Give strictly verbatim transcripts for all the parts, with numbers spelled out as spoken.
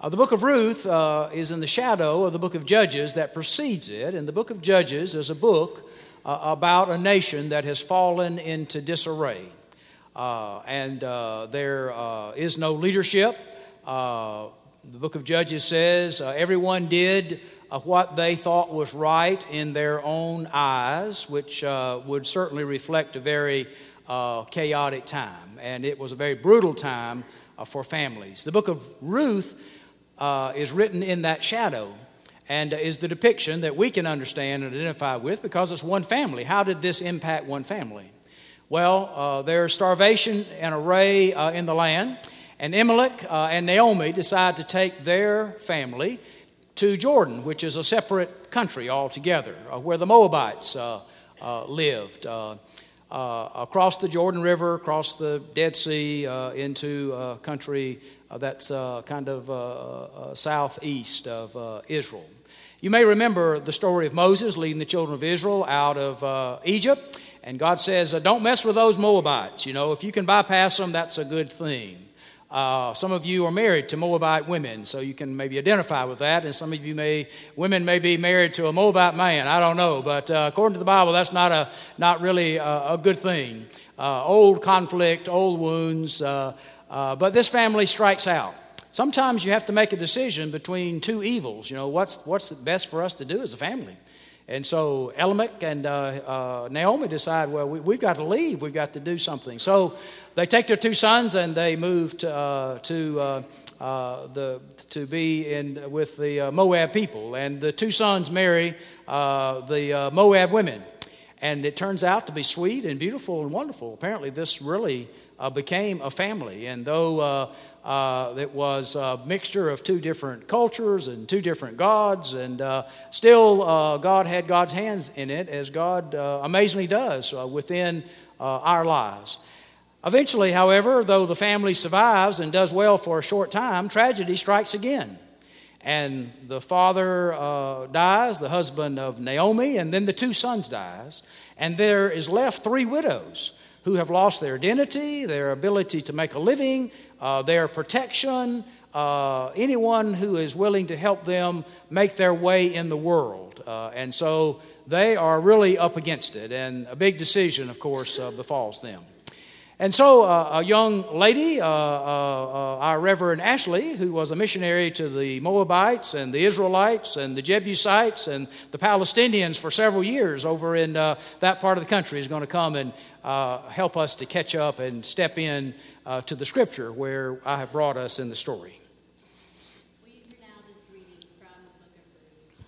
Uh, the book of Ruth uh, is in the shadow of the book of Judges that precedes it, and the book of Judges is a book uh, about a nation that has fallen into disarray. Uh, and uh, there uh, is no leadership. Uh, the book of Judges says uh, everyone did uh, what they thought was right in their own eyes, which uh, would certainly reflect a very uh, chaotic time. And it was a very brutal time uh, for families. The book of Ruth uh, is written in that shadow and uh, is the depiction that we can understand and identify with because it's one family. How did this impact one family? Well, uh, there's starvation and array uh, in the land, and Elimelech uh, and Naomi decide to take their family to Jordan, which is a separate country altogether, uh, where the Moabites uh, uh, lived, uh, uh, across the Jordan River, across the Dead Sea, uh, into a country uh, that's uh, kind of uh, uh, southeast of uh, Israel. You may remember the story of Moses leading the children of Israel out of uh, Egypt. And God says, uh, don't mess with those Moabites. You know, if you can bypass them, that's a good thing. Uh, some of you are married to Moabite women, so you can maybe identify with that. And some of you may, women may be married to a Moabite man. I don't know. But uh, according to the Bible, that's not a not really a, a good thing. Uh, old conflict, old wounds. Uh, uh, but this family strikes out. Sometimes you have to make a decision between two evils. You know, what's what's best for us to do as a family? And so Elimelech and uh, uh, Naomi decide, well, we, we've got to leave. We've got to do something. So they take their two sons and they move to, uh, to, uh, uh, the, to be in with the uh, Moab people. And the two sons marry uh, the uh, Moab women. And it turns out to be sweet and beautiful and wonderful. Apparently this really uh, became a family. And though uh, Uh, it was a mixture of two different cultures and two different gods, and uh, still uh, God had God's hands in it, as God uh, amazingly does uh, within uh, our lives. Eventually, however, though the family survives and does well for a short time, tragedy strikes again. And the father uh, dies, the husband of Naomi, and then the two sons dies, and there is left three widows who have lost their identity, their ability to make a living, Uh, their protection, uh, anyone who is willing to help them make their way in the world. Uh, and so they are really up against it, and a big decision, of course, uh, befalls them. And so uh, a young lady, uh, uh, uh, our Reverend Ashley, who was a missionary to the Moabites and the Israelites and the Jebusites and the Palestinians for several years over in uh, that part of the country, is going to come and uh, help us to catch up and step in Uh, to the scripture where I have brought us in the story. We hear now this reading from the book of Ruth.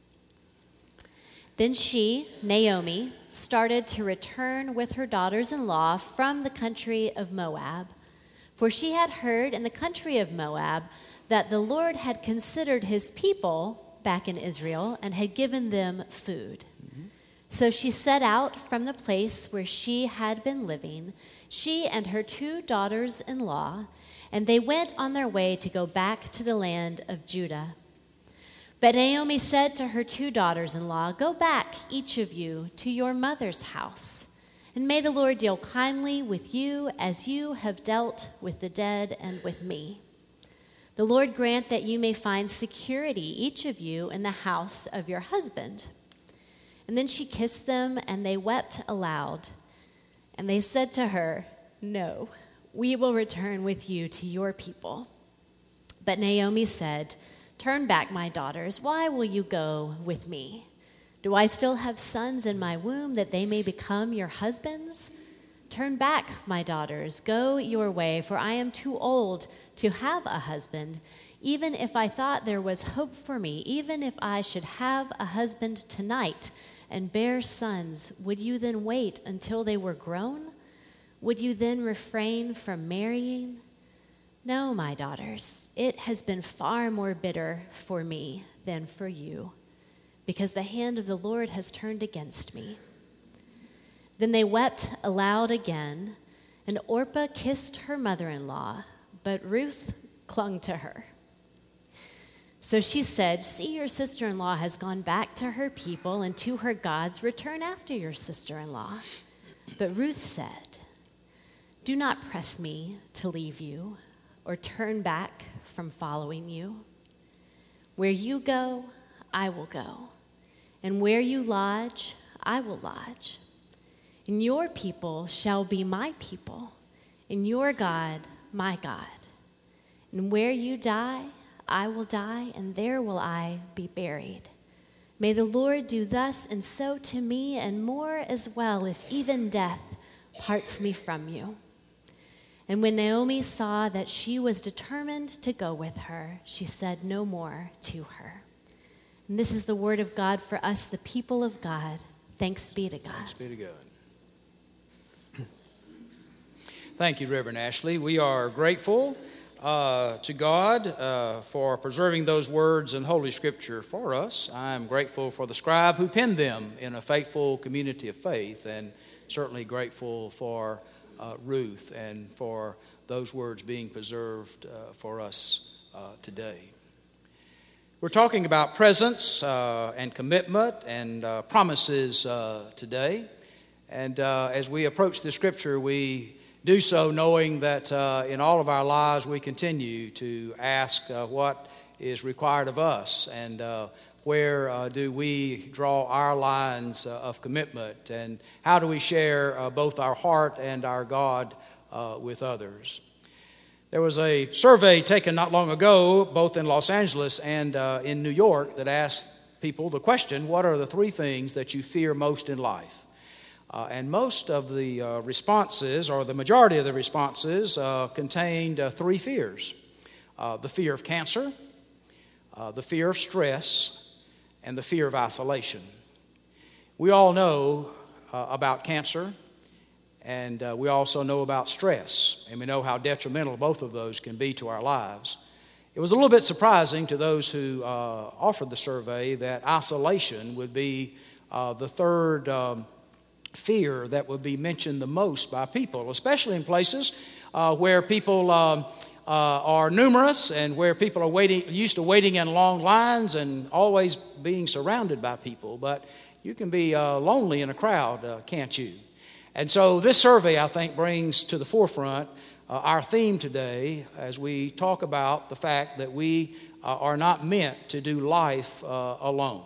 Then she, Naomi, started to return with her daughters-in-law from the country of Moab, for she had heard in the country of Moab that the Lord had considered his people back in Israel and had given them food. Mm-hmm. So she set out from the place where she had been living, she and her two daughters-in-law, and they went on their way to go back to the land of Judah. But Naomi said to her two daughters-in-law, "Go back, each of you, to your mother's house, and may the Lord deal kindly with you as you have dealt with the dead and with me. The Lord grant that you may find security, each of you, in the house of your husband." And then she kissed them, and they wept aloud. And they said to her, "No, we will return with you to your people." But Naomi said, "Turn back, my daughters. Why will you go with me? Do I still have sons in my womb that they may become your husbands? Turn back, my daughters. Go your way, for I am too old to have a husband. Even if I thought there was hope for me, even if I should have a husband tonight and bear sons, would you then wait until they were grown? Would you then refrain from marrying? No, my daughters, it has been far more bitter for me than for you, because the hand of the Lord has turned against me." Then they wept aloud again, and Orpah kissed her mother-in-law, but Ruth clung to her. So she said, "See, your sister-in-law has gone back to her people and to her gods. Return after your sister-in-law." But Ruth said, "Do not press me to leave you or turn back from following you. Where you go, I will go, and where you lodge, I will lodge. And your people shall be my people, and your God, my God. And where you die, I will die, and there will I be buried. May the Lord do thus and so to me, and more as well, if even death parts me from you. And when Naomi saw that she was determined to go with her, she said no more to her. And this is the word of God for us, the people of God. Thanks be to God. Thanks be to God. Thank you, Reverend Ashley. We are grateful uh, to God uh, for preserving those words in Holy Scripture for us. I'm grateful for the scribe who penned them in a faithful community of faith, and certainly grateful for uh, Ruth and for those words being preserved uh, for us uh, today. We're talking about presence uh, and commitment and uh, promises uh, today. And uh, as we approach the Scripture, we do so knowing that uh, in all of our lives we continue to ask uh, what is required of us, and uh, where uh, do we draw our lines uh, of commitment, and how do we share uh, both our heart and our God uh, with others. There was a survey taken not long ago, both in Los Angeles and uh, in New York, that asked people the question, what are the three things that you fear most in life? Uh, and most of the uh, responses, or the majority of the responses, uh, contained uh, three fears. Uh, the fear of cancer, uh, the fear of stress, and the fear of isolation. We all know uh, about cancer, and uh, we also know about stress, and we know how detrimental both of those can be to our lives. It was a little bit surprising to those who uh, offered the survey that isolation would be uh, the third um, fear that would be mentioned the most by people, especially in places uh, where people um, uh, are numerous, and where people are waiting, used to waiting in long lines and always being surrounded by people. But you can be uh, lonely in a crowd, uh, can't you? And so this survey, I think, brings to the forefront uh, our theme today as we talk about the fact that we uh, are not meant to do life uh, alone.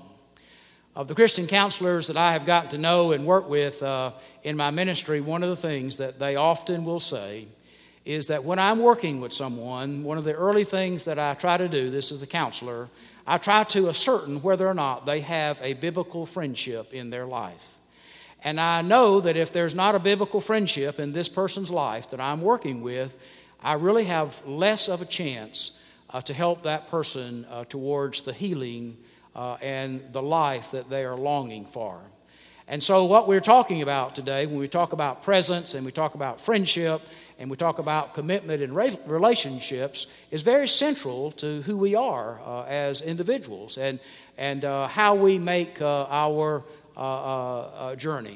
Of the Christian counselors that I have gotten to know and work with uh, in my ministry, one of the things that they often will say is that when I'm working with someone, one of the early things that I try to do, this is the counselor, I try to ascertain whether or not they have a biblical friendship in their life. And I know that if there's not a biblical friendship in this person's life that I'm working with, I really have less of a chance uh, to help that person uh, towards the healing uh, and the life that they are longing for. And so what we're talking about today, when we talk about presence and we talk about friendship and we talk about commitment and re- relationships, is very central to who we are uh, as individuals and, and uh, how we make uh, our Uh, uh, uh, journey.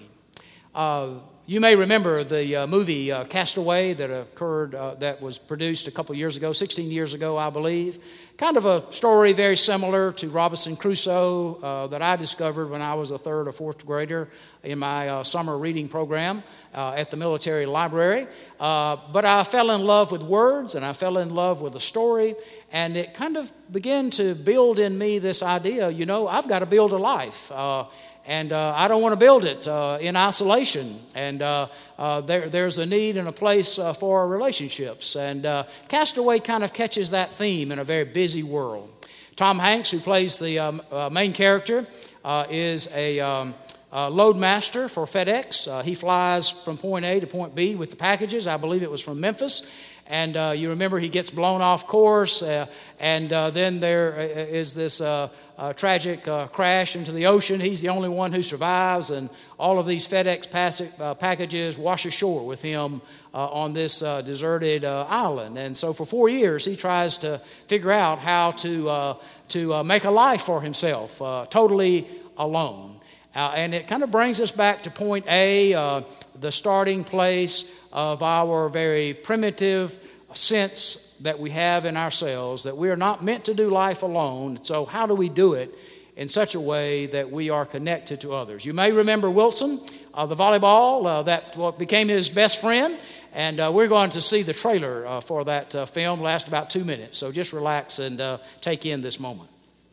Uh, you may remember the uh, movie uh, Castaway that occurred, uh, that was produced a couple years ago, sixteen years ago, I believe. Kind of a story very similar to Robinson Crusoe uh, that I discovered when I was a third or fourth grader in my uh, summer reading program uh, at the military library. Uh, but I fell in love with words, and I fell in love with the story, and it kind of began to build in me this idea, you know, I've got to build a life. Uh, And uh, I don't want to build it uh, in isolation. And uh, uh, there, there's a need and a place uh, for relationships. And uh, Castaway kind of catches that theme in a very busy world. Tom Hanks, who plays the um, uh, main character, uh, is a um, uh, load master for FedEx. Uh, he flies from point A to point B with the packages. I believe it was from Memphis. And uh, you remember he gets blown off course, uh, and uh, then there is this uh, uh, tragic uh, crash into the ocean. He's the only one who survives, and all of these FedEx pass- uh, packages wash ashore with him uh, on this uh, deserted uh, island. And so for four years, he tries to figure out how to, uh, to uh, make a life for himself, uh, totally alone. Uh, and it kind of brings us back to point A, uh, the starting place of our very primitive sense that we have in ourselves, that we are not meant to do life alone. So how do we do it in such a way that we are connected to others? You may remember Wilson, uh, the volleyball, uh, that what became his best friend, And uh, we're going to see the trailer uh, for that uh, film, last about two minutes. So just relax and uh, take in this moment.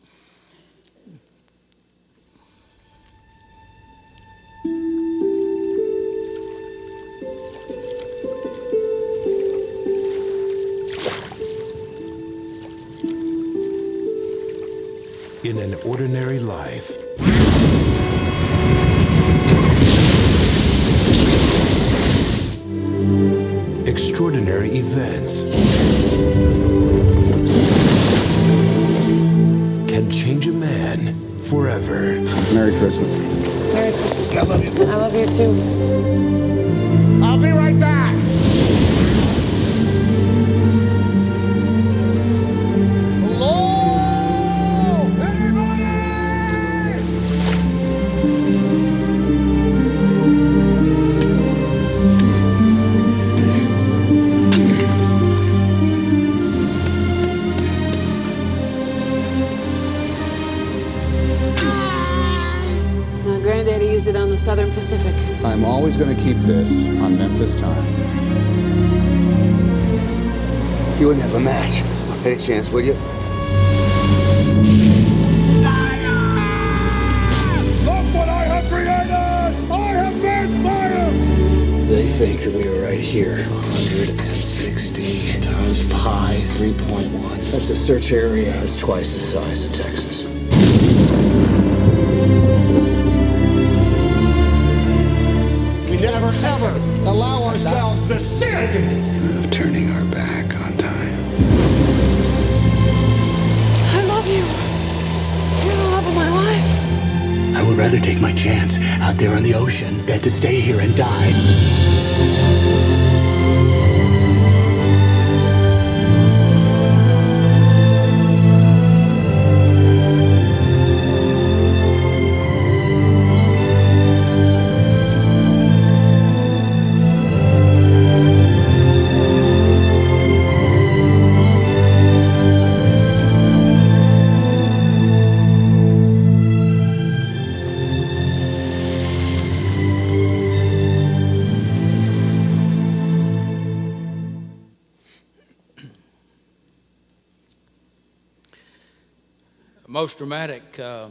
In an ordinary life, extraordinary events can change a man forever. Merry Christmas. Merry Christmas. I love you. I love you too. I'll be right back. On the Southern Pacific. I'm always going to keep this on Memphis time. You wouldn't have a match. Any chance, would you? Look what I have created! I have made fire! They think that we are right here. one hundred sixty times pi three point one. That's a search area that's twice the size of Texas. We never, ever allow ourselves the sin Of turning our back on time. I love you. You're the love of my life. I would rather take my chance out there on the ocean than to stay here and die. Most dramatic um,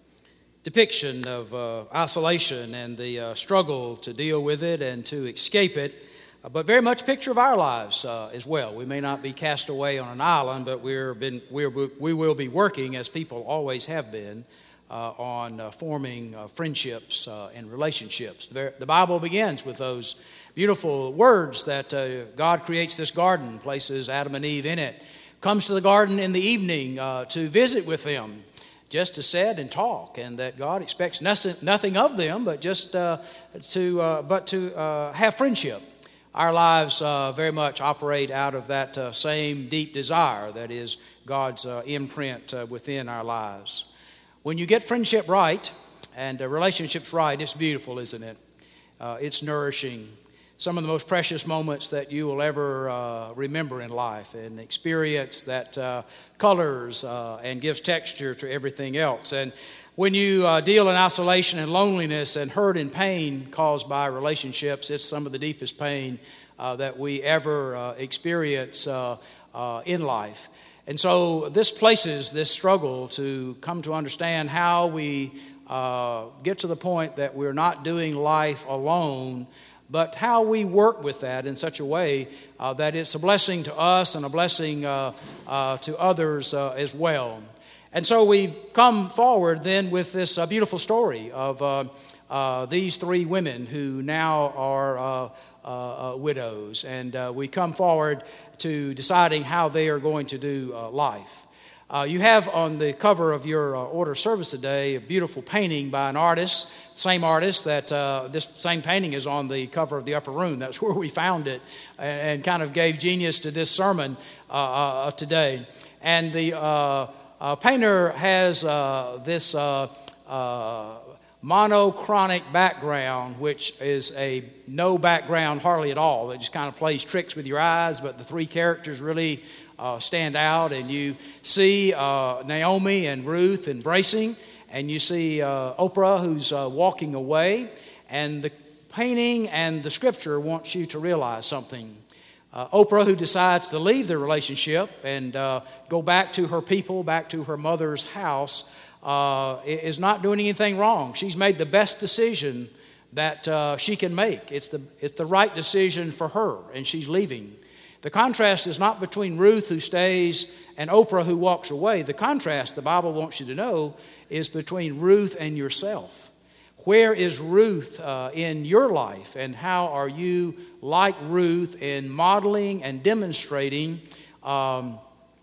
depiction of uh, isolation and the uh, struggle to deal with it and to escape it, uh, but very much a picture of our lives uh, as well. We may not be cast away on an island, but we're been, we're, we will be working, as people always have been, uh, on uh, forming uh, friendships uh, and relationships. The, the Bible begins with those beautiful words that uh, God creates this garden, places Adam and Eve in it, comes to the garden in the evening uh, to visit with them, just to sit and talk, and that God expects nothing, nothing of them, but just uh, to uh, but to uh, have friendship. Our lives uh, very much operate out of that uh, same deep desire that is God's uh, imprint uh, within our lives. When you get friendship right and uh, relationships right, it's beautiful, isn't it? Uh, it's nourishing. Some of the most precious moments that you will ever uh, remember in life, and experience that uh, colors uh, and gives texture to everything else. And when you uh, deal in isolation and loneliness and hurt and pain caused by relationships, it's some of the deepest pain uh, that we ever uh, experience uh, uh, in life. And so this places this struggle to come to understand how we uh, get to the point that we're not doing life alone, but how we work with that in such a way uh, that it's a blessing to us and a blessing uh, uh, to others uh, as well. And so we come forward then with this uh, beautiful story of uh, uh, these three women who now are uh, uh, uh, widows. And uh, we come forward to deciding how they are going to do uh, life. Uh, you have on the cover of your uh, order of service today a beautiful painting by an artist, same artist that uh, this same painting is on the cover of the upper room. That's where we found it, and, and kind of gave genius to this sermon uh, uh, today. And the uh, uh, painter has uh, this uh, uh, monochronic background, which is a no background hardly at all. It just kind of plays tricks with your eyes, but the three characters really Uh, stand out, and you see uh, Naomi and Ruth embracing, and you see uh, Oprah who's uh, walking away, and the painting, and the Scripture wants you to realize something. Uh, Oprah, who decides to leave the relationship and uh, go back to her people, back to her mother's house, uh, is not doing anything wrong. She's made the best decision that uh, she can make. It's the, it's the right decision for her, and she's leaving. The contrast is not between Ruth, who stays, and Oprah, who walks away. The contrast, the Bible wants you to know, is between Ruth and yourself. Where is Ruth uh, in your life, and how are you like Ruth in modeling and demonstrating um,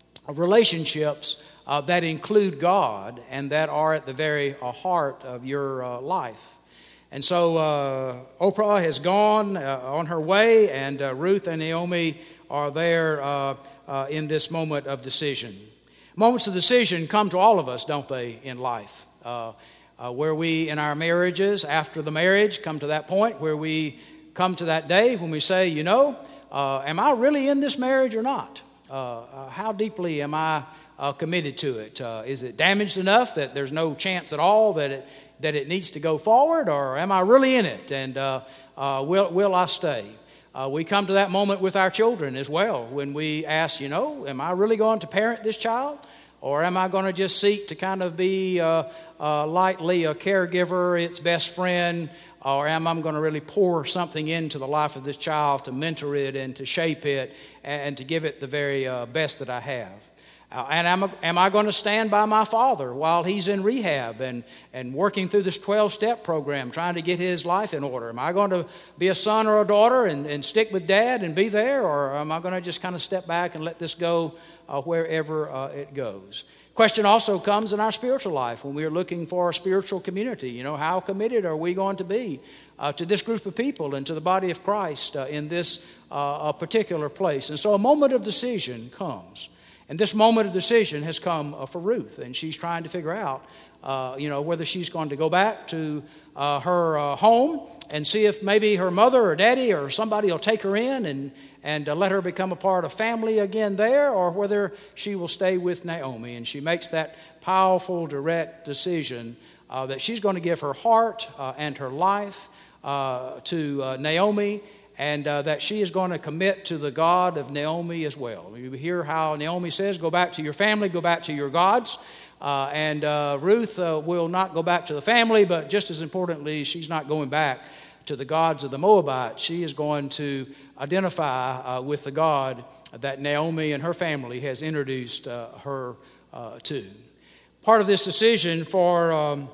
relationships uh, that include God and that are at the very uh, heart of your uh, life? And so uh, Oprah has gone uh, on her way, and uh, Ruth and Naomi are there uh, uh, in this moment of decision. Moments of decision come to all of us, don't they, in life? Uh, uh, where we, in our marriages, after the marriage, come to that point where we come to that day when we say, you know, uh, am I really in this marriage or not? Uh, uh, how deeply am I uh, committed to it? Uh, is it damaged enough that there's no chance at all that it that it needs to go forward, or am I really in it, and uh, uh, will will I stay? Uh, we come to that moment with our children as well, when we ask, you know, am I really going to parent this child, or am I going to just seek to kind of be uh, uh, lightly a caregiver, its best friend, or am I going to really pour something into the life of this child to mentor it and to shape it and to give it the very uh, best that I have? Uh, and am, am I going to stand by my father while he's in rehab and, and working through this twelve-step program, trying to get his life in order? Am I going to be a son or a daughter and, and stick with dad and be there, or am I going to just kind of step back and let this go uh, wherever uh, it goes? Question also comes in our spiritual life when we are looking for a spiritual community. You know, how committed are we going to be uh, to this group of people and to the body of Christ uh, in this uh, particular place? And so a moment of decision comes. And this moment of decision has come uh, for Ruth, and she's trying to figure out, uh, you know, whether she's going to go back to uh, her uh, home and see if maybe her mother or daddy or somebody will take her in and and uh, let her become a part of family again there, or whether she will stay with Naomi. And she makes that powerful, direct decision uh, that she's going to give her heart uh, and her life uh, to uh, Naomi, and uh, that she is going to commit to the God of Naomi as well. You hear how Naomi says, go back to your family, go back to your gods. Uh, and uh, Ruth uh, will not go back to the family, but just as importantly, she's not going back to the gods of the Moabites. She is going to identify uh, with the God that Naomi and her family has introduced uh, her uh, to. Part of this decision for um,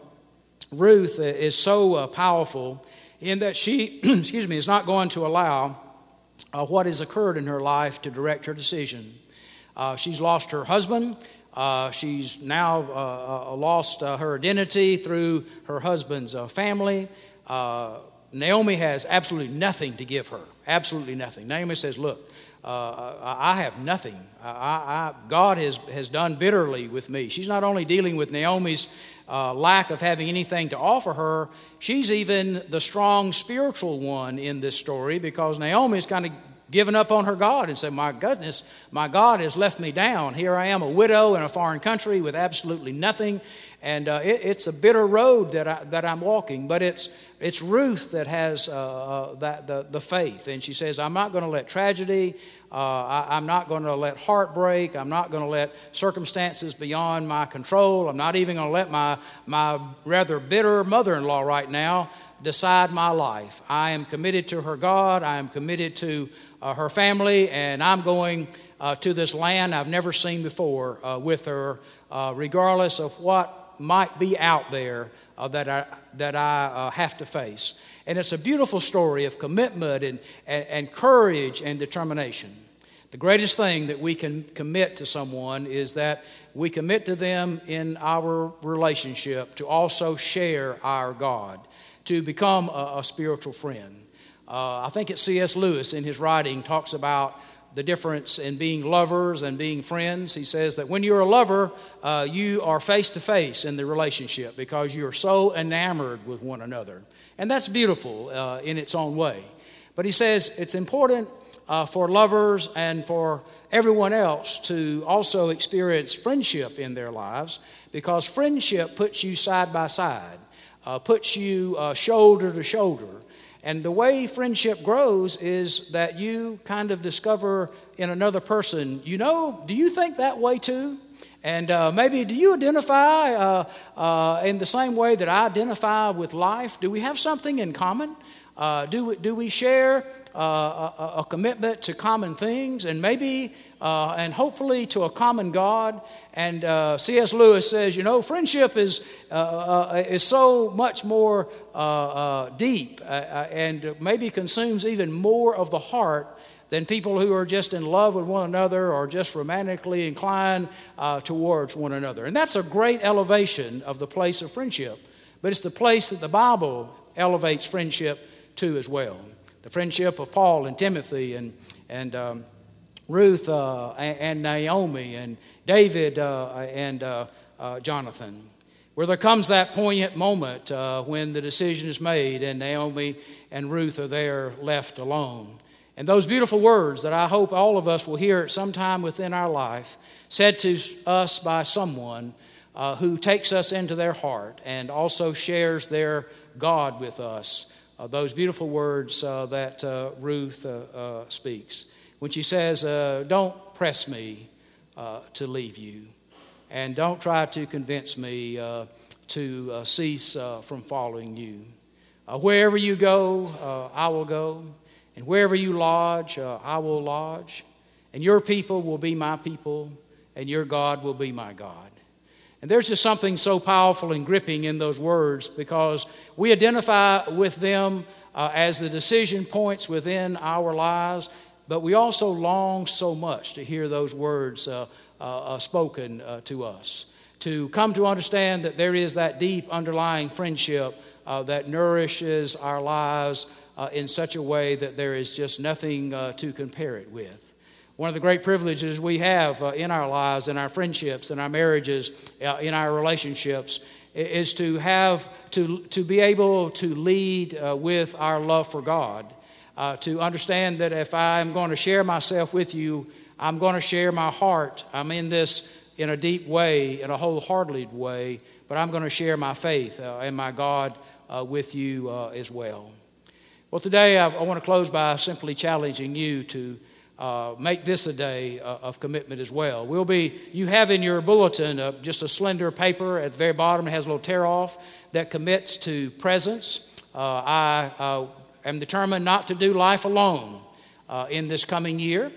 Ruth is so uh, powerful in that she, excuse me, is not going to allow uh, what has occurred in her life to direct her decision. Uh, she's lost her husband. Uh, she's now uh, uh, lost uh, her identity through her husband's uh, family. Uh, Naomi has absolutely nothing to give her, absolutely nothing. Naomi says, look, uh, I have nothing. I, I, God has, has done bitterly with me. She's not only dealing with Naomi's uh, lack of having anything to offer her, she's even the strong spiritual one in this story, because Naomi's kind of given up on her God and said, my goodness, my God has left me down. Here I am, a widow in a foreign country with absolutely nothing. And uh, it, it's a bitter road that, I, that I'm walking. But it's it's Ruth that has uh, that the, the faith. And she says, I'm not going to let tragedy, uh, I, I'm not going to let heartbreak, I'm not going to let circumstances beyond my control, I'm not even going to let my, my rather bitter mother-in-law right now decide my life. I am committed to her God, I am committed to uh, her family, and I'm going uh, to this land I've never seen before uh, with her, uh, regardless of what might be out there uh, that I, that I uh, have to face. And it's a beautiful story of commitment and, and, and courage and determination. The greatest thing that we can commit to someone is that we commit to them in our relationship to also share our God, to become a, a spiritual friend. Uh, I think it's C S Lewis in his writing talks about the difference in being lovers and being friends. He says that when you're a lover, uh, you are face-to-face in the relationship because you're so enamored with one another. And that's beautiful uh, in its own way. But he says it's important uh, for lovers and for everyone else to also experience friendship in their lives, because friendship puts you side by side, uh, puts you uh, shoulder to shoulder. And the way friendship grows is that you kind of discover in another person, you know, do you think that way too? And uh, maybe do you identify uh, uh, in the same way that I identify with life? Do we have something in common? Uh, do, we, do we share uh, a, a commitment to common things and maybe uh, and hopefully to a common God? And uh, C S Lewis says, you know, friendship is uh, uh, is so much more uh, uh, deep uh, and maybe consumes even more of the heart than people who are just in love with one another or just romantically inclined uh, towards one another. And that's a great elevation of the place of friendship. But it's the place that the Bible elevates friendship to as well. The friendship of Paul and Timothy and, and um, Ruth uh, and, and Naomi and David uh, and uh, uh, Jonathan, where there comes that poignant moment uh, when the decision is made and Naomi and Ruth are there left alone. And those beautiful words that I hope all of us will hear at some time within our life, said to us by someone uh, who takes us into their heart and also shares their God with us. Uh, those beautiful words uh, that uh, Ruth uh, uh, speaks. When she says, uh, don't press me uh, to leave you. And don't try to convince me uh, to uh, cease uh, from following you. Uh, wherever you go, uh, I will go. And wherever you lodge, uh, I will lodge. And your people will be my people, and your God will be my God. And there's just something so powerful and gripping in those words because we identify with them uh, as the decision points within our lives, but we also long so much to hear those words uh, uh, uh, spoken uh, to us, to come to understand that there is that deep underlying friendship uh, that nourishes our lives Uh, in such a way that there is just nothing uh, to compare it with. One of the great privileges we have uh, in our lives, in our friendships, in our marriages, uh, in our relationships, is to have to to be able to lead uh, with our love for God, uh, to understand that if I'm going to share myself with you, I'm going to share my heart. I'm in this in a deep way, in a wholehearted way, but I'm going to share my faith uh, and my God uh, with you uh, as well. Well, today I, I want to close by simply challenging you to uh, make this a day uh, of commitment as well. We'll be. You have in your bulletin uh, just a slender paper at the very bottom. It has a little tear off that commits to presence. Uh, I uh, am determined not to do life alone uh, in this coming year.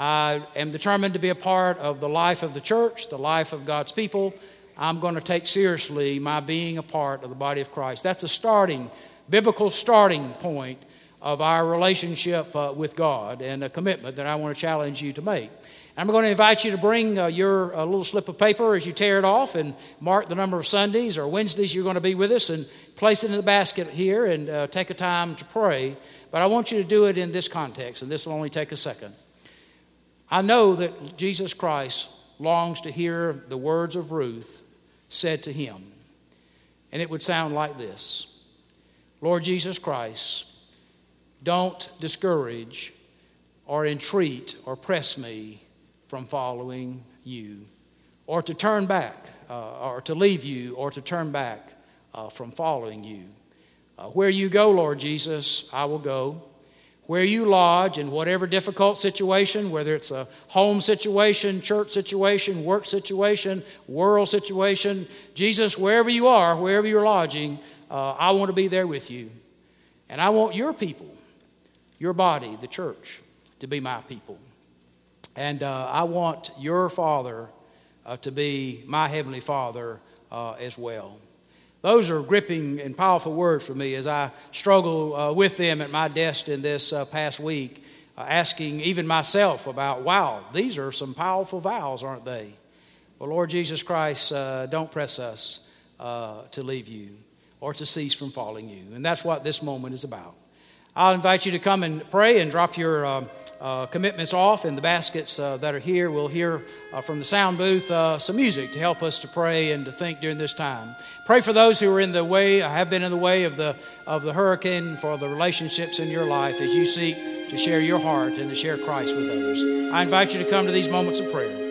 I am determined to be a part of the life of the church, the life of God's people. I'm going to take seriously my being a part of the body of Christ. That's a starting, biblical starting point of our relationship uh, with God and a commitment that I want to challenge you to make. I'm going to invite you to bring uh, your uh, little slip of paper as you tear it off and mark the number of Sundays or Wednesdays you're going to be with us and place it in the basket here and uh, take a time to pray. But I want you to do it in this context, and this will only take a second. I know that Jesus Christ longs to hear the words of Ruth said to him, and it would sound like this. Lord Jesus Christ, don't discourage or entreat or press me from following you, or to turn back, uh, or to leave you, or to turn back uh, from following you. Uh, where you go, Lord Jesus, I will go. Where you lodge in whatever difficult situation, whether it's a home situation, church situation, work situation, world situation, Jesus, wherever you are, wherever you're lodging, uh, I want to be there with you. And I want your people, your body, the church, to be my people. And uh, I want your Father uh, to be my Heavenly Father uh, as well. Those are gripping and powerful words for me as I struggle uh, with them at my desk in this uh, past week, uh, asking even myself about, wow, these are some powerful vows, aren't they? Well, Lord Jesus Christ, uh, don't press us uh, to leave you or to cease from following you. And that's what this moment is about. I'll invite you to come and pray and drop your uh, uh, commitments off in the baskets uh, that are here. We'll hear uh, from the sound booth uh, some music to help us to pray and to think during this time. Pray for those who are in the way, have been in the way of the of the hurricane, for the relationships in your life as you seek to share your heart and to share Christ with others. I invite you to come to these moments of prayer.